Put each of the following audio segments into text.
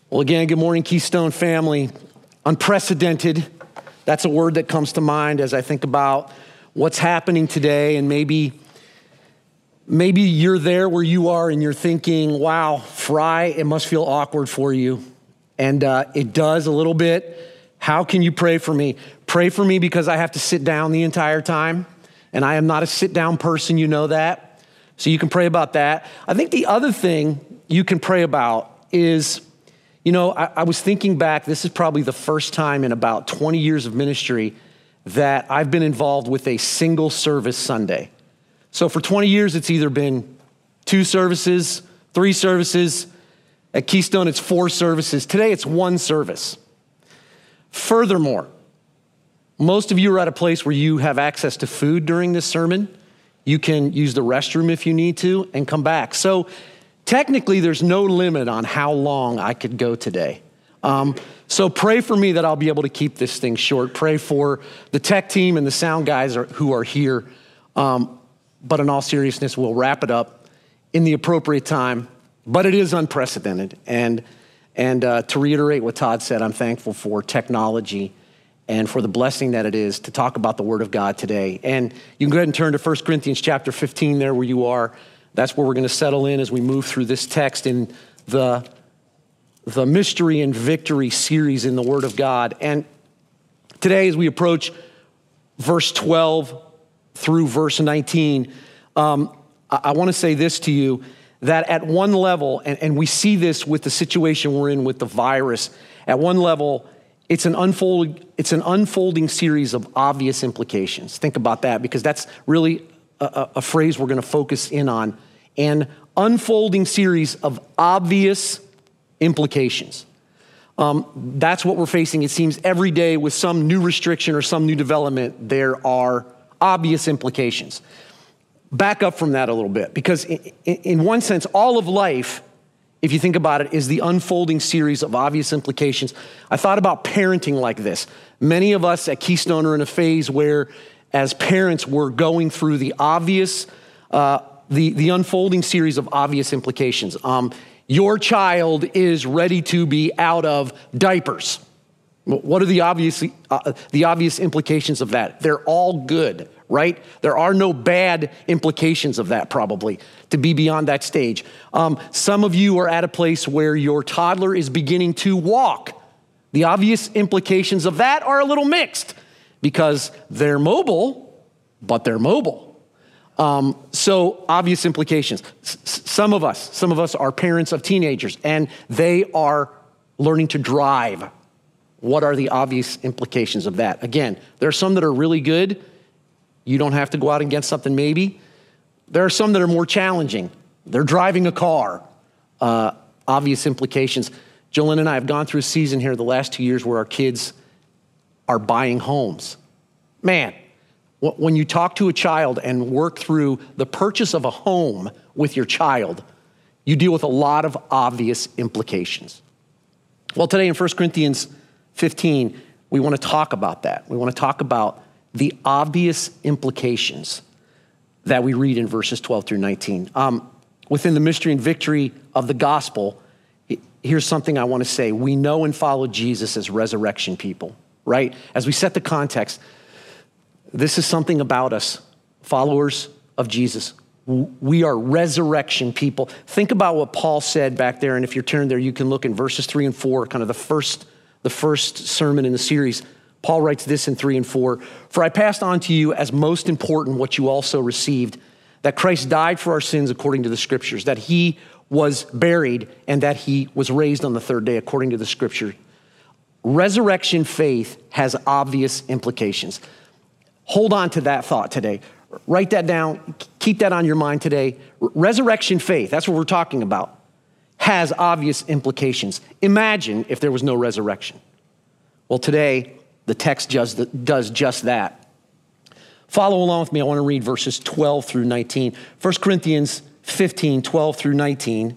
Well, again, good morning, Keystone family. Unprecedented. That's a word that comes to mind as I think about what's happening today. And maybe you're there where you are and you're thinking, wow, Fry, it must feel awkward for you. And it does a little bit. How can you pray for me? Pray for me because I have to sit down the entire time. And I am not a sit-down person, you know that. So you can pray about that. I think the other thing you can pray about is, you know, I was thinking back, this is probably the first time in about 20 years of ministry that I've been involved with a single service Sunday. So for 20 years, it's either been 2 services, 3 services. At Keystone, it's 4 services. Today, it's 1 service. Furthermore, most of you are at a place where you have access to food during this sermon. You can use the restroom if you need to and come back. So technically, there's no limit on how long I could go today. So pray for me that I'll be able to keep this thing short. Pray for the tech team and the sound guys who are here. But in all seriousness, we'll wrap it up in the appropriate time. But it is unprecedented. And to reiterate what Todd said, I'm thankful for technology and for the blessing that it is to talk about the Word of God today. And you can go ahead and turn to 1 Corinthians chapter 15 there where you are. That's where we're going to settle in as we move through this text in the Mystery and Victory series in the Word of God. And today as we approach verse 12 through verse 19, I want to say this to you, that at one level, and we see this with the situation we're in with the virus, at one level, it's an unfolding series of obvious implications. Think about that, because that's really a phrase we're going to focus in on. An unfolding series of obvious implications. That's what we're facing, it seems, every day with some new restriction or some new development. There are obvious implications. Back up from that a little bit, because in one sense, all of life, if you think about it, is the unfolding series of obvious implications. I thought about parenting like this. Many of us at Keystone are in a phase where, as parents, we're going through the obvious, the unfolding series of obvious implications. Your child is ready to be out of diapers. What are the obvious implications of that? They're all good, right? There are no bad implications of that, probably, to be beyond that stage. Some of you are at a place where your toddler is beginning to walk. The obvious implications of that are a little mixed because they're mobile, but they're mobile. So obvious implications. Some of us are parents of teenagers and they are learning to drive. What are the obvious implications of that? Again, there are some that are really good. You don't have to go out and get something maybe. There are some that are more challenging. They're driving a car. Obvious implications. Jolene and I have gone through a season here the last 2 years where our kids are buying homes. Man, when you talk to a child and work through the purchase of a home with your child, you deal with a lot of obvious implications. Well, today in 1 Corinthians 15, we want to talk about that. We want to talk about the obvious implications that we read in verses 12 through 19. Within the mystery and victory of the gospel, here's something I want to say. We know and follow Jesus as resurrection people, right? As we set the context, this is something about us, followers of Jesus. We are resurrection people. Think about what Paul said back there, and if you're turned there, you can look in verses 3 and 4, kind of the first sermon in the series. Paul writes this in 3 and 4, "For I passed on to you as most important what you also received, that Christ died for our sins according to the scriptures, that he was buried, and that he was raised on the 3rd day according to the scripture." Resurrection faith has obvious implications. Hold on to that thought today. Write that down. Keep that on your mind today. Resurrection faith, that's what we're talking about, has obvious implications. Imagine if there was no resurrection. Well, today, the text does just that. Follow along with me. I want to read verses 12 through 19. 1 Corinthians 15, 12 through 19.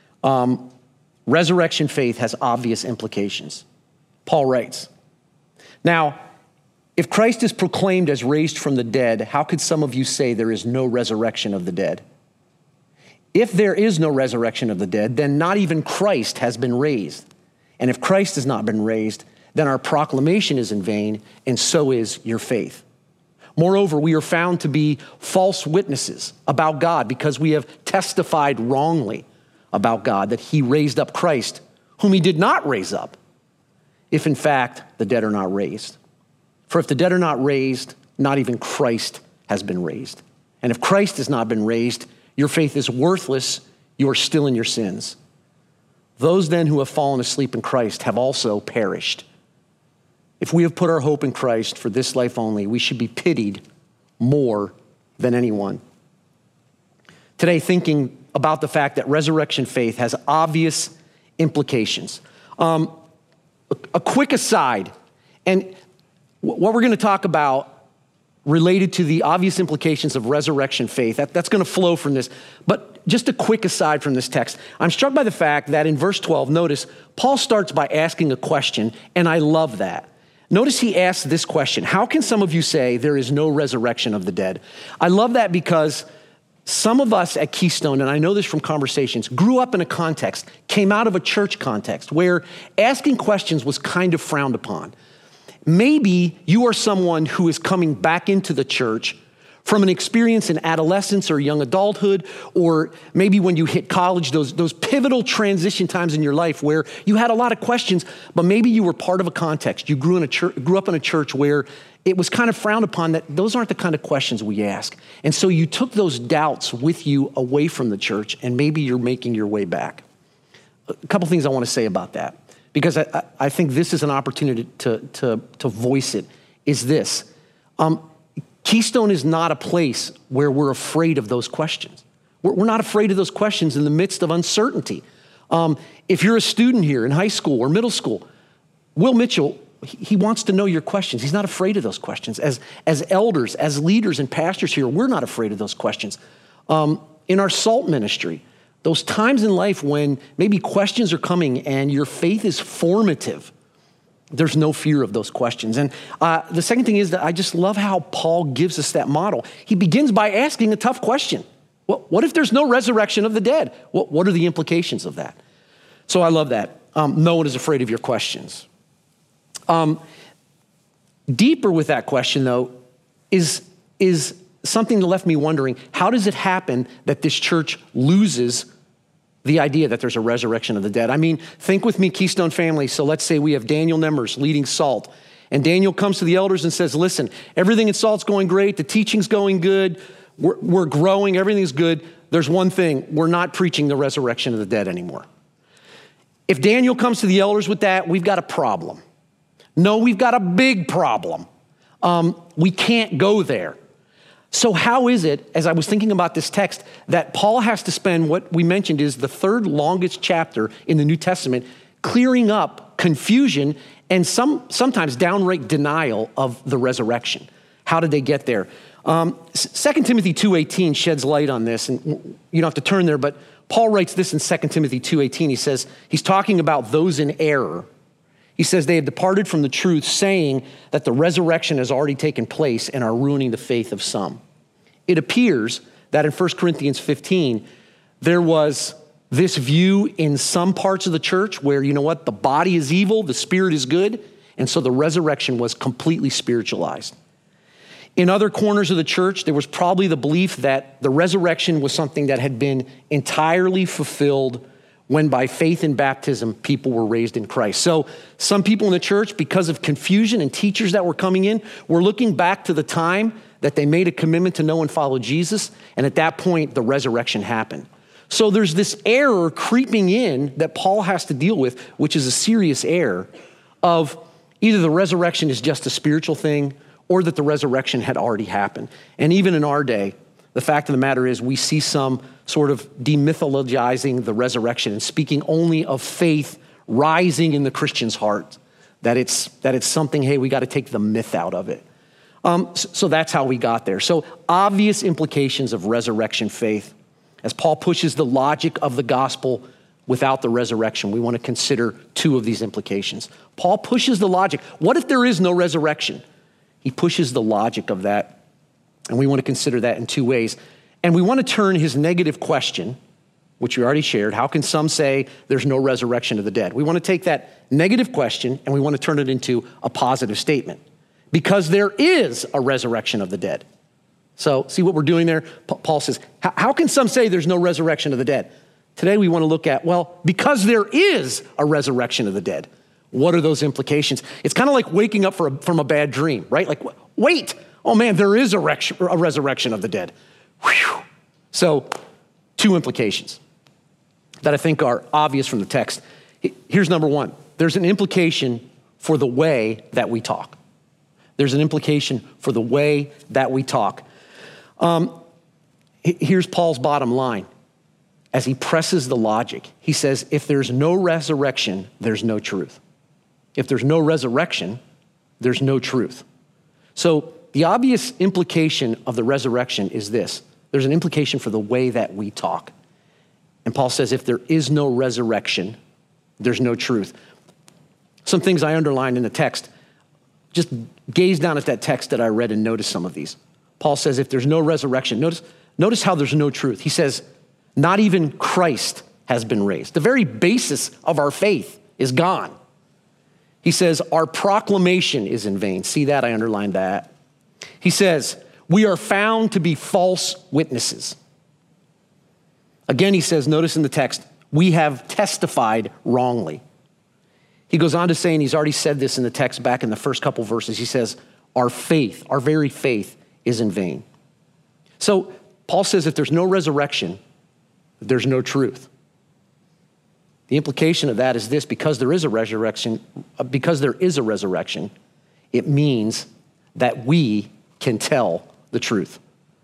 Resurrection faith has obvious implications. Paul writes, "Now, if Christ is proclaimed as raised from the dead, how could some of you say there is no resurrection of the dead? If there is no resurrection of the dead, then not even Christ has been raised. And if Christ has not been raised, then our proclamation is in vain, and so is your faith. Moreover, we are found to be false witnesses about God because we have testified wrongly about God that he raised up Christ, whom he did not raise up, if in fact the dead are not raised. For if the dead are not raised, not even Christ has been raised. And if Christ has not been raised, your faith is worthless, you are still in your sins. Those then who have fallen asleep in Christ have also perished. If we have put our hope in Christ for this life only, we should be pitied more than anyone. Today, thinking about the fact that resurrection faith has obvious implications. A quick aside, and what we're going to talk about related to the obvious implications of resurrection faith, that's going to flow from this. But just a quick aside from this text, I'm struck by the fact that in verse 12, notice, Paul starts by asking a question, and I love that. Notice he asks this question: how can some of you say there is no resurrection of the dead? I love that because some of us at Keystone, and I know this from conversations, grew up in a context, came out of a church context where asking questions was kind of frowned upon. Maybe you are someone who is coming back into the church from an experience in adolescence or young adulthood, or maybe when you hit college, those pivotal transition times in your life where you had a lot of questions, but maybe you were part of a context. You grew up in a church where it was kind of frowned upon that those aren't the kind of questions we ask. And so you took those doubts with you away from the church, and maybe you're making your way back. A couple things I want to say about that, because I think this is an opportunity to voice it, is this. Keystone is not a place where we're afraid of those questions. We're not afraid of those questions in the midst of uncertainty. If you're a student here in high school or middle school, Will Mitchell, he wants to know your questions. He's not afraid of those questions. As elders, as leaders and pastors here, we're not afraid of those questions. In our SALT ministry, those times in life when maybe questions are coming and your faith is formative, there's no fear of those questions. And the second thing is that I just love how Paul gives us that model. He begins by asking a tough question. What if there's no resurrection of the dead? What are the implications of that? So I love that. No one is afraid of your questions. Deeper with that question, though, is something that left me wondering, how does it happen that this church loses the idea that there's a resurrection of the dead? I mean, think with me, Keystone family. So let's say we have Daniel Nemmers leading SALT. And Daniel comes to the elders and says, listen, everything in SALT's going great. The teaching's going good. We're growing. Everything's good. There's one thing. We're not preaching the resurrection of the dead anymore. If Daniel comes to the elders with that, we've got a problem. No, we've got a big problem. We can't go there. So how is it, as I was thinking about this text, that Paul has to spend what we mentioned is the third longest chapter in the New Testament clearing up confusion and sometimes downright denial of the resurrection? How did they get there? 2 Timothy 2:18 sheds light on this, and you don't have to turn there, but Paul writes this in 2 Timothy 2:18. He says, he's talking about those in error. He says they have departed from the truth, saying that the resurrection has already taken place and are ruining the faith of some. It appears that in 1 Corinthians 15, there was this view in some parts of the church where, you know what, the body is evil, the spirit is good, and so the resurrection was completely spiritualized. In other corners of the church, there was probably the belief that the resurrection was something that had been entirely fulfilled when by faith in baptism, people were raised in Christ. So some people in the church, because of confusion and teachers that were coming in, were looking back to the time that they made a commitment to know and follow Jesus. And at that point, the resurrection happened. So there's this error creeping in that Paul has to deal with, which is a serious error of either the resurrection is just a spiritual thing or that the resurrection had already happened. And even in our day, the fact of the matter is we see some sort of demythologizing the resurrection and speaking only of faith rising in the Christian's heart, that it's something, hey, we got to take the myth out of it. So that's how we got there. So obvious implications of resurrection faith. As Paul pushes the logic of the gospel without the resurrection, we want to consider two of these implications. Paul pushes the logic. What if there is no resurrection? He pushes the logic of that, and we want to consider that in two ways. And we want to turn his negative question, which we already shared. How can some say there's no resurrection of the dead? We want to take that negative question and we want to turn it into a positive statement. Because there is a resurrection of the dead. So see what we're doing there? Paul says, how can some say there's no resurrection of the dead? Today we want to look at, well, because there is a resurrection of the dead. What are those implications? It's kind of like waking up from a bad dream, right? Like, wait, oh man, there is a resurrection of the dead. Whew. So 2 implications that I think are obvious from the text. Here's number 1. There's an implication for the way that we talk. There's an implication for the way that we talk. Here's Paul's bottom line. As he presses the logic, he says, if there's no resurrection, there's no truth. If there's no resurrection, there's no truth. So the obvious implication of the resurrection is this. There's an implication for the way that we talk. And Paul says, if there is no resurrection, there's no truth. Some things I underlined in the text. Just gaze down at that text that I read and notice some of these. Paul says, if there's no resurrection, notice how there's no truth. He says, not even Christ has been raised. The very basis of our faith is gone. He says, our proclamation is in vain. See that? I underlined that. He says, we are found to be false witnesses. Again, he says, notice in the text, we have testified wrongly. He goes on to say, and he's already said this in the text back in the first couple verses, he says, our faith, our very faith is in vain. So Paul says if there's no resurrection, there's no truth. The implication of that is this: because there is a resurrection, it means that we can tell the truth.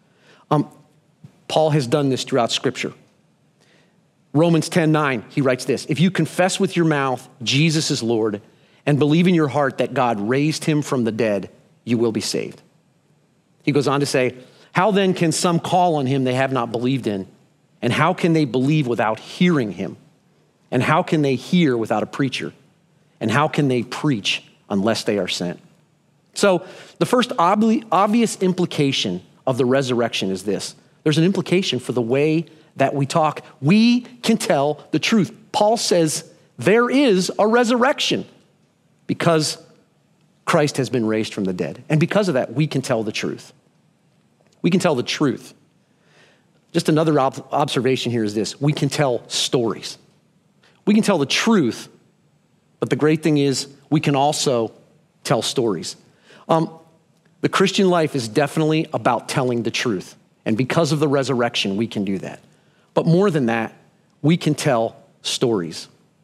Paul has done this throughout Scripture. Romans 10:9, he writes this: if you confess with your mouth Jesus is Lord and believe in your heart that God raised him from the dead, you will be saved. He goes on to say, how then can some call on him they have not believed in? And how can they believe without hearing him? And how can they hear without a preacher? And how can they preach unless they are sent? So the first obvious implication of the resurrection is this: there's an implication for the way that we talk. We can tell the truth. Paul says there is a resurrection because Christ has been raised from the dead. And because of that, we can tell the truth. We can tell the truth. Just another observation here is this: we can tell stories. We can tell the truth, but the great thing is we can also tell stories. The Christian life is definitely about telling the truth. And because of the resurrection, we can do that. But more than that, we can tell stories.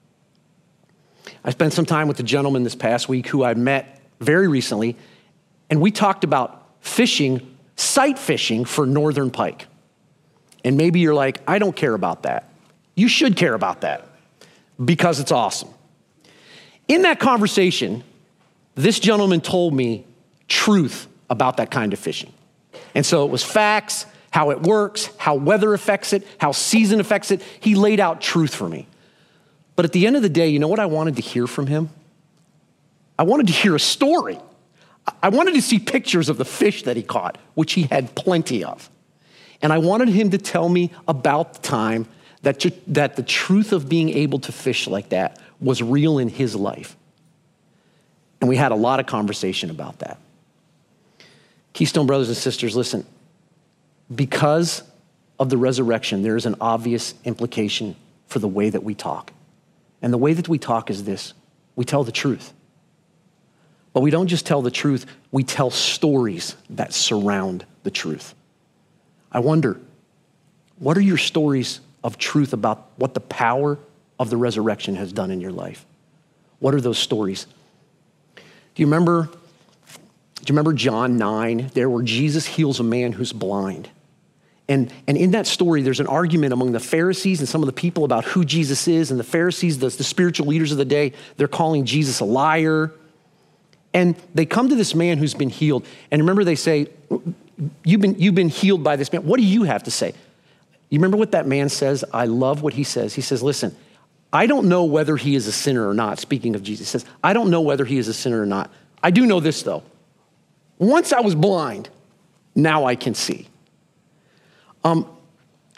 I spent some time with a gentleman this past week who I met very recently, and we talked about fishing, sight fishing for northern pike. And maybe you're like, I don't care about that. You should care about that because it's awesome. In that conversation, this gentleman told me truth about that kind of fishing. And so it was facts, how it works, how weather affects it, how season affects it. He laid out truth for me. But at the end of the day, you know what I wanted to hear from him? I wanted to hear a story. I wanted to see pictures of the fish that he caught, which he had plenty of. And I wanted him to tell me about the time that the truth of being able to fish like that was real in his life. And we had a lot of conversation about that. Keystone brothers and sisters, listen, because of the resurrection, there is an obvious implication for the way that we talk. And the way that we talk is this: we tell the truth. But we don't just tell the truth, we tell stories that surround the truth. I wonder, what are your stories of truth about what the power of the resurrection has done in your life? What are those stories? Do you remember John 9, there where Jesus heals a man who's blind? And in that story, there's an argument among the Pharisees and some of the people about who Jesus is. And the Pharisees, the spiritual leaders of the day, they're calling Jesus a liar. And they come to this man who's been healed. And remember, they say, you've been healed by this man. What do you have to say? You remember what that man says? I love what he says. He says, listen, I don't know whether he is a sinner or not. Speaking of Jesus, he says, I don't know whether he is a sinner or not. I do know this though. Once I was blind, now I can see.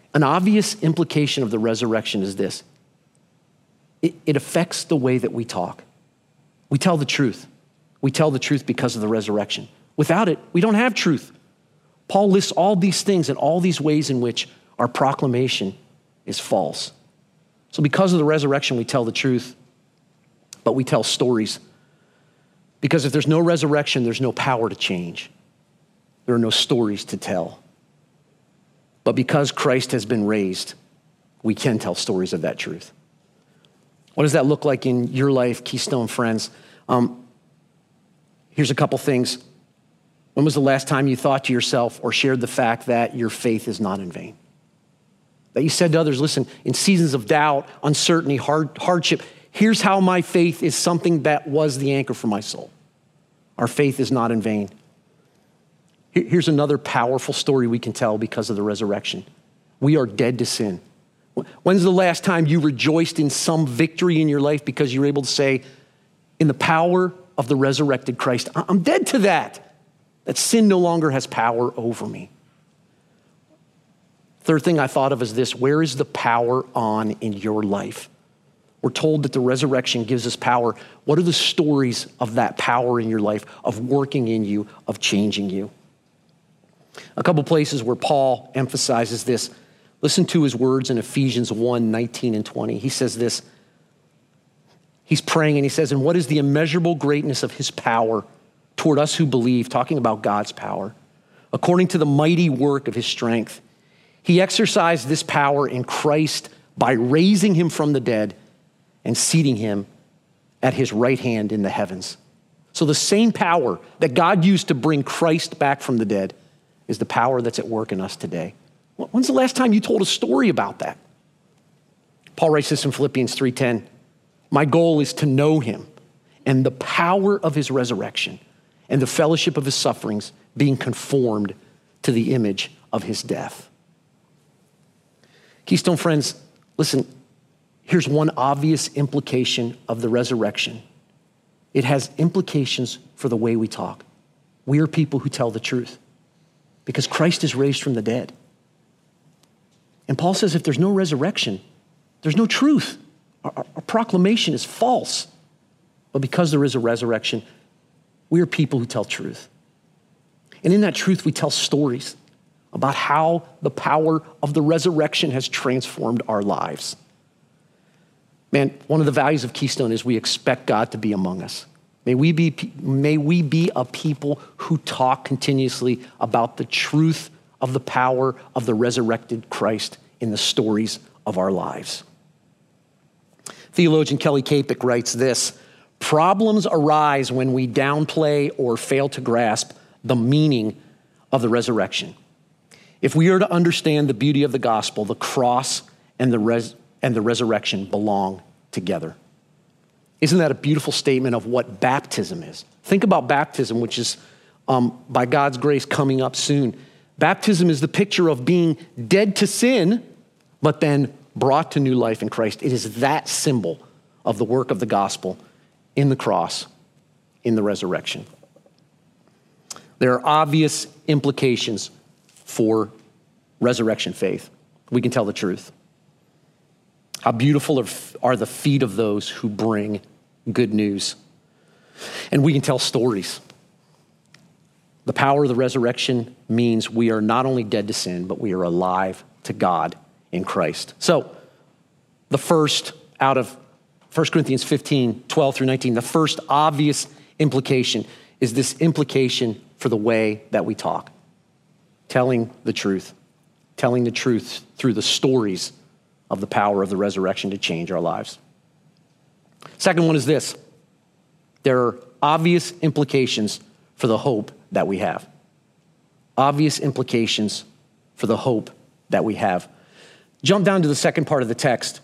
An obvious implication of the resurrection is this. It affects the way that we talk. We tell the truth. We tell the truth because of the resurrection. Without it, we don't have truth. Paul lists all these things and all these ways in which our proclamation is false. So because of the resurrection, we tell the truth, but we tell stories. Because if there's no resurrection, there's no power to change. There are no stories to tell. But because Christ has been raised, we can tell stories of that truth. What does that look like in your life, Keystone friends? Here's a couple things. When was the last time you thought to yourself or shared the fact that your faith is not in vain? That you said to others, listen, in seasons of doubt, uncertainty, hardship, here's how my faith is something that was the anchor for my soul. Our faith is not in vain. Here's another powerful story we can tell because of the resurrection. We are dead to sin. When's the last time you rejoiced in some victory in your life because you were able to say, in the power of the resurrected Christ, I'm dead to that sin no longer has power over me. Third thing I thought of is this: where is the power on in your life? We're told that the resurrection gives us power. What are the stories of that power in your life, of working in you, of changing you? A couple places where Paul emphasizes this. Listen to his words in Ephesians 1:19 and 20. He says this. He's praying and he says, and what is the immeasurable greatness of his power toward us who believe, talking about God's power, according to the mighty work of his strength. He exercised this power in Christ by raising him from the dead and seating him at his right hand in the heavens. So the same power that God used to bring Christ back from the dead is the power that's at work in us today. When's the last time you told a story about that? Paul writes this in Philippians 3:10. My goal is to know him and the power of his resurrection and the fellowship of his sufferings, being conformed to the image of his death. Keystone friends, listen, here's one obvious implication of the resurrection. It has implications for the way we talk. We are people who tell the truth because Christ is raised from the dead. And Paul says if there's no resurrection, there's no truth. Our proclamation is false. But because there is a resurrection, we are people who tell truth. And in that truth, we tell stories about how the power of the resurrection has transformed our lives. Man, one of the values of Keystone is we expect God to be among us. May we be a people who talk continuously about the truth of the power of the resurrected Christ in the stories of our lives. Theologian Kelly Kapik writes this: problems arise when we downplay or fail to grasp the meaning of the resurrection. If we are to understand the beauty of the gospel, the cross and the resurrection belong together. Isn't that a beautiful statement of what baptism is? Think about baptism, which is by God's grace coming up soon. Baptism is the picture of being dead to sin, but then brought to new life in Christ. It is that symbol of the work of the gospel in the cross, in the resurrection. There are obvious implications for resurrection faith. We can tell the truth. How beautiful are the feet of those who bring good news. And we can tell stories. The power of the resurrection means we are not only dead to sin, but we are alive to God in Christ. So the first out of 1 Corinthians 15, 12 through 19, the first obvious implication is this implication for the way that we talk. Telling the truth through the stories of the power of the resurrection to change our lives. Second one is this: there are obvious implications for the hope that we have. Obvious implications for the hope that we have. Jump down to the second part of the text.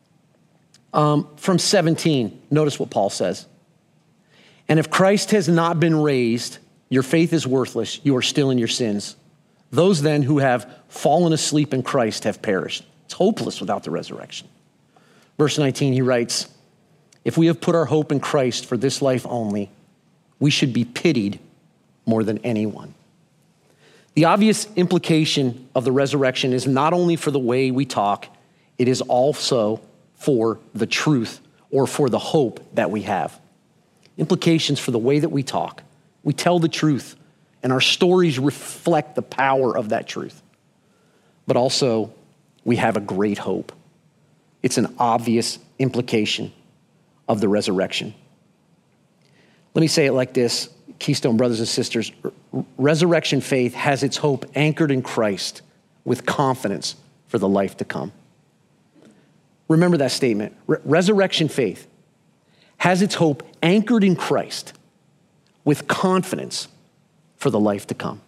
From 17, notice what Paul says. And if Christ has not been raised, your faith is worthless. You are still in your sins. Those then who have fallen asleep in Christ have perished. It's hopeless without the resurrection. Verse 19, he writes, if we have put our hope in Christ for this life only, we should be pitied more than anyone. The obvious implication of the resurrection is not only for the way we talk, it is also for the truth or for the hope that we have. Implications for the way that we talk. We tell the truth, and our stories reflect the power of that truth. But also, we have a great hope. It's an obvious implication of the resurrection. Let me say it like this, Keystone brothers and sisters. Resurrection faith has its hope anchored in Christ with confidence for the life to come. Remember that statement. Resurrection faith has its hope anchored in Christ with confidence for the life to come.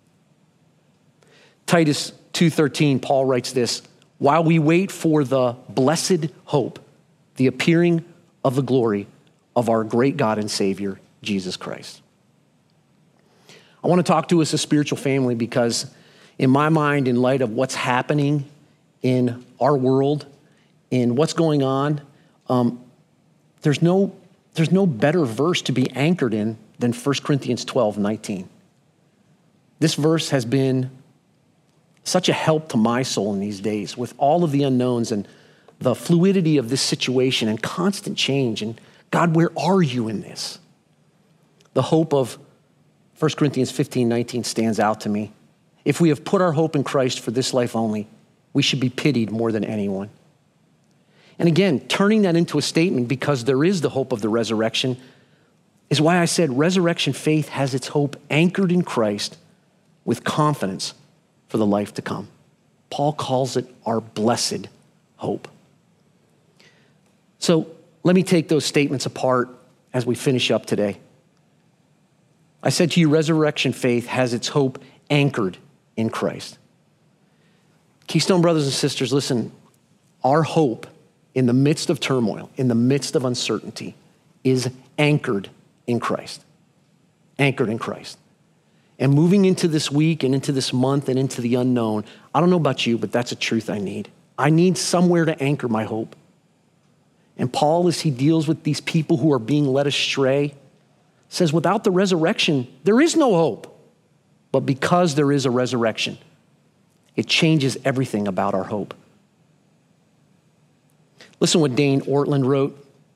Titus 2:13, Paul writes this, while we wait for the blessed hope, the appearing of the glory of our great God and Savior, Jesus Christ. I want to talk to us as a spiritual family because in my mind, in light of what's happening in our world, in what's going on, there's no better verse to be anchored in than 1 Corinthians 12:19. This verse has been such a help to my soul in these days with all of the unknowns and the fluidity of this situation and constant change. And God, where are you in this? The hope of 1 Corinthians 15:19 stands out to me. If we have put our hope in Christ for this life only, we should be pitied more than anyone. And again, turning that into a statement because there is the hope of the resurrection is why I said resurrection faith has its hope anchored in Christ with confidence for the life to come. Paul calls it our blessed hope. So let me take those statements apart as we finish up today. I said to you, resurrection faith has its hope anchored in Christ. Keystone brothers and sisters, listen, our hope in the midst of turmoil, in the midst of uncertainty, is anchored in Christ. Anchored in Christ. And moving into this week and into this month and into the unknown, I don't know about you, but that's a truth I need. I need somewhere to anchor my hope. And Paul, as he deals with these people who are being led astray, says without the resurrection, there is no hope. But because there is a resurrection, it changes everything about our hope. Listen what Dane Ortland wrote.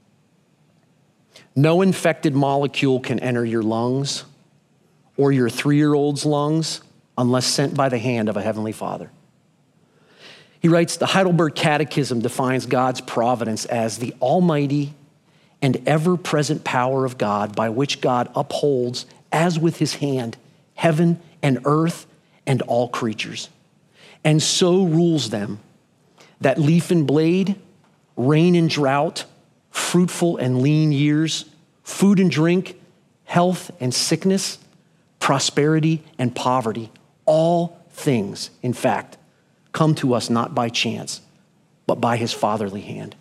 No infected molecule can enter your lungs or your 3-year-old's lungs unless sent by the hand of a heavenly Father. He writes, the Heidelberg Catechism defines God's providence as the almighty and ever-present power of God by which God upholds, as with his hand, heaven and earth and all creatures, and so rules them that leaf and blade, rain and drought, fruitful and lean years, food and drink, health and sickness, prosperity and poverty, all things, in fact, come to us not by chance, but by his fatherly hand.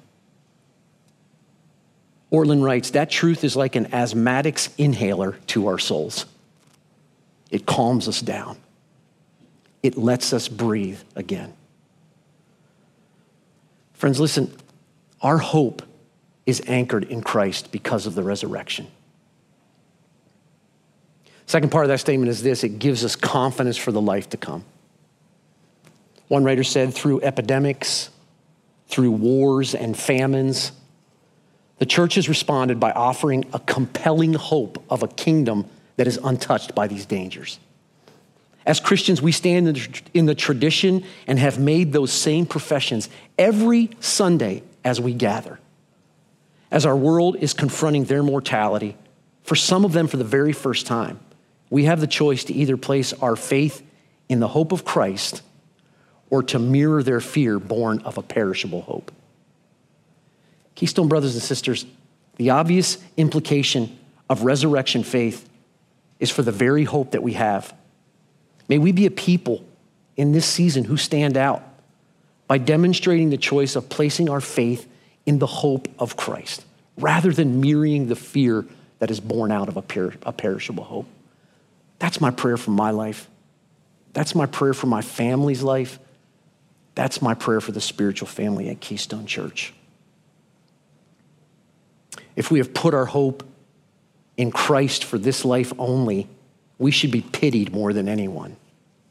Ortland writes, that truth is like an asthmatic's inhaler to our souls. It calms us down. It lets us breathe again. Friends, listen, our hope is anchored in Christ because of the resurrection. Second part of that statement is this: it gives us confidence for the life to come. One writer said, through epidemics, through wars and famines, the church has responded by offering a compelling hope of a kingdom that is untouched by these dangers. As Christians, we stand in the tradition and have made those same professions every Sunday as we gather. As our world is confronting their mortality, for some of them for the very first time, we have the choice to either place our faith in the hope of Christ or to mirror their fear born of a perishable hope. Keystone brothers and sisters, the obvious implication of resurrection faith is for the very hope that we have. May we be a people in this season who stand out by demonstrating the choice of placing our faith in the hope of Christ, rather than mirroring the fear that is born out of a perishable hope. That's my prayer for my life. That's my prayer for my family's life. That's my prayer for the spiritual family at Keystone Church. If we have put our hope in Christ for this life only, we should be pitied more than anyone.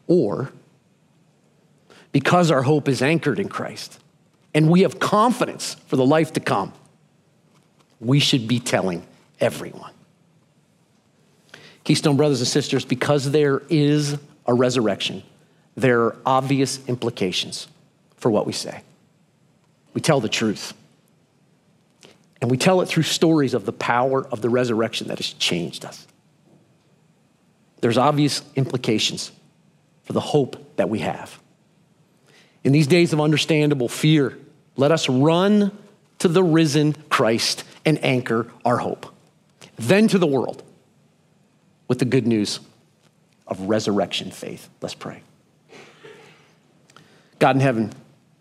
Or because our hope is anchored in Christ and we have confidence for the life to come, we should be telling everyone. Keystone brothers and sisters, because there is a resurrection, there are obvious implications for what we say. We tell the truth. And we tell it through stories of the power of the resurrection that has changed us. There's obvious implications for the hope that we have. In these days of understandable fear, let us run to the risen Christ and anchor our hope. Then to the world with the good news of resurrection faith. Let's pray. God in heaven,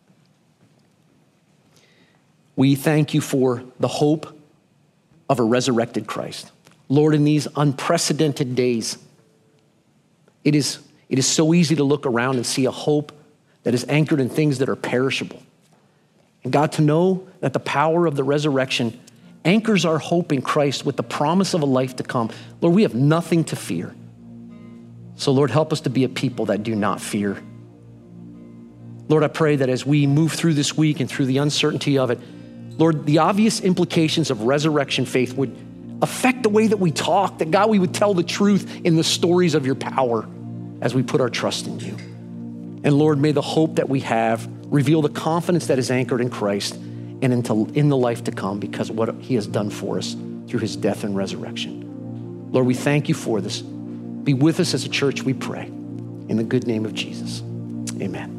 we thank you for the hope of a resurrected Christ. Lord, in these unprecedented days, it is so easy to look around and see a hope that is anchored in things that are perishable. And God, to know that the power of the resurrection anchors our hope in Christ with the promise of a life to come. Lord, we have nothing to fear. So Lord, help us to be a people that do not fear. Lord, I pray that as we move through this week and through the uncertainty of it, Lord, the obvious implications of resurrection faith would affect the way that we talk, that God, we would tell the truth in the stories of your power as we put our trust in you. And Lord, may the hope that we have reveal the confidence that is anchored in Christ and in the life to come because of what he has done for us through his death and resurrection. Lord, we thank you for this. Be with us as a church, we pray. In the good name of Jesus, amen.